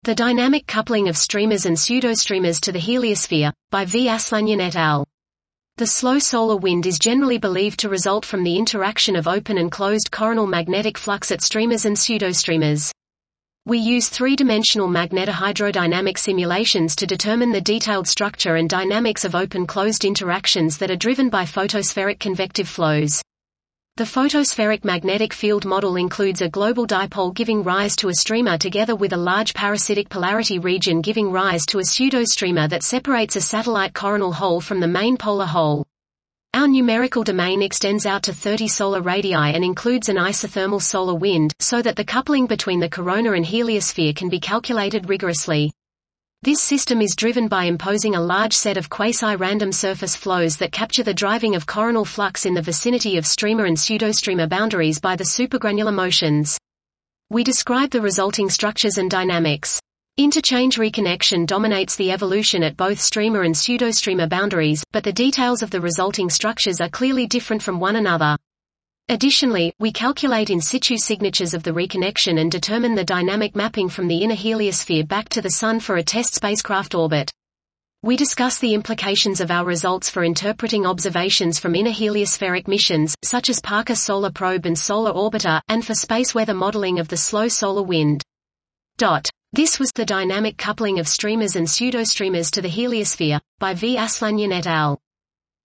The Dynamic Coupling of Streamers and Pseudostreamers to the Heliosphere, by V. Aslanyan et al. The slow solar wind is generally believed to result from the interaction of open and closed coronal magnetic flux at streamers and pseudostreamers. We use three-dimensional magnetohydrodynamic simulations to determine the detailed structure and dynamics of open-closed interactions that are driven by photospheric convective flows. The photospheric magnetic field model includes a global dipole giving rise to a streamer together with a large parasitic polarity region giving rise to a pseudostreamer that separates a satellite coronal hole from the main polar hole. Our numerical domain extends out to 30 solar radii and includes an isothermal solar wind, so that the coupling between the corona and heliosphere can be calculated rigorously. This system is driven by imposing a large set of quasi-random surface flows that capture the driving of coronal flux in the vicinity of streamer and pseudostreamer boundaries by the supergranular motions. We describe the resulting structures and dynamics. Interchange reconnection dominates the evolution at both streamer and pseudostreamer boundaries, but the details of the resulting structures are clearly different from one another. Additionally, we calculate in situ signatures of the reconnection and determine the dynamic mapping from the inner heliosphere back to the Sun for a test spacecraft orbit. We discuss the implications of our results for interpreting observations from inner heliospheric missions, such as Parker Solar Probe and Solar Orbiter, and for space weather modeling of the slow solar wind. This was The Dynamic Coupling of Streamers and Pseudostreamers to the Heliosphere, by V. Aslanyan et al.